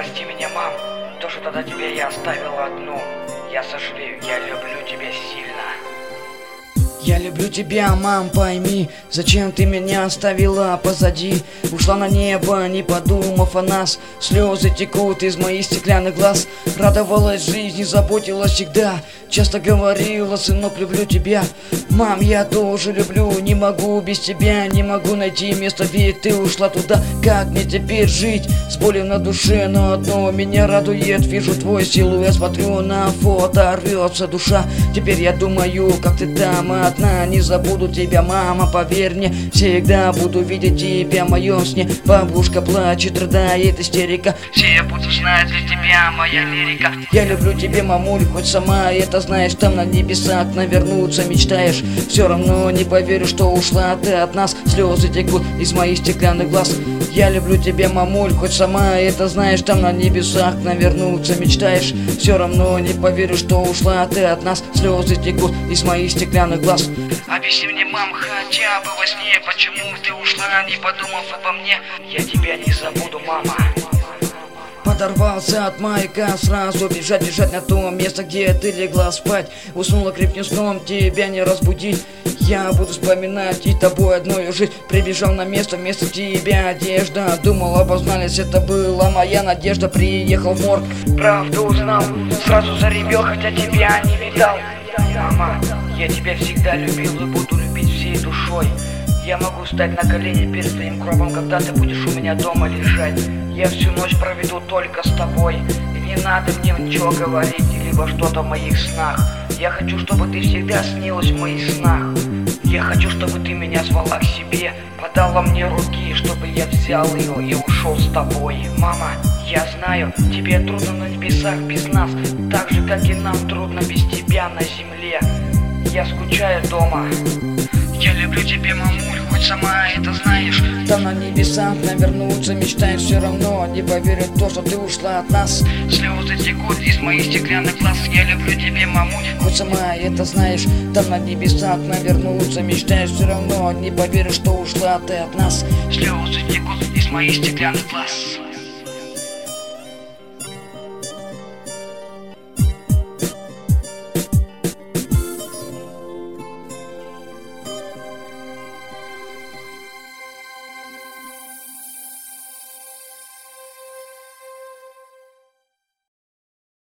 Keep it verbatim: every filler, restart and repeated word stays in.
прости меня, мам. То, что тогда тебя я оставил одну. Я сожалею, я люблю тебя сильно. Я люблю тебя, мам, пойми, зачем ты меня оставила позади? Ушла на небо, не подумав о нас. Слезы текут из моих стеклянных глаз. Радовалась жизни, заботилась всегда. Часто говорила: сынок, люблю тебя. Мам, я тоже люблю, не могу без тебя. Не могу найти место, ведь ты ушла туда. Как мне теперь жить с болью на душе? Но одно меня радует, вижу твой силуэт. Смотрю на фото, рвется душа. Теперь я думаю, как ты там одна. Не забуду тебя, мама, поверь мне. Всегда буду видеть тебя в моем сне. Бабушка плачет, рыдает, истерика. Все будут знать для тебя моя лирика. Я люблю тебя, мамуль, хоть сама это знаешь. Там на небесах навернуться мечтаешь. Все равно не поверю, что ушла ты от нас. Слезы текут из моих стеклянных глаз. Я люблю тебя, мамуль, хоть сама это знаешь. Там на небесах навернуться мечтаешь. Все равно не поверю, что ушла ты от нас. Слезы текут из моих стеклянных глаз. Объясни мне, мам, хотя бы во сне, почему ты ушла, не подумав обо мне. Я тебя не забуду, мама. Подорвался от маяка, сразу бежать, бежать на то место, где ты легла спать. Уснула крепким сном, тебя не разбудить. Я буду вспоминать и тобой одной жить. Прибежал на место, вместо тебя одежда. Думал, обознались, это была моя надежда. Приехал в морг, правду узнал, сразу заревел, хотя тебя не видал. Мама, я тебя всегда любил и буду любить всей душой. Я могу встать на колени перед твоим гробом, когда ты будешь у меня дома лежать. Я всю ночь проведу только с тобой. И не надо мне ничего говорить, либо что-то в моих снах. Я хочу, чтобы ты всегда снилась в моих снах. Я хочу, чтобы ты меня звала к себе, подала мне руки, чтобы я взял ее и ушел с тобой. Мама, я знаю, тебе трудно на небесах без нас, так же, как и нам трудно без тебя на земле. Я скучаю дома. Я люблю тебя, мамуль, хоть сама это знаешь. Там на небесах навернуться мечтаешь. Все равно не поверю в то, что ты ушла от нас. Слезы текут из моих стеклянных глаз. Я люблю тебя, мамуль, хоть сама это знаешь. Там на небесах навернуться мечтаешь. Все равно не поверю, что ушла ты от нас. Слезы текут из моих стеклянных глаз.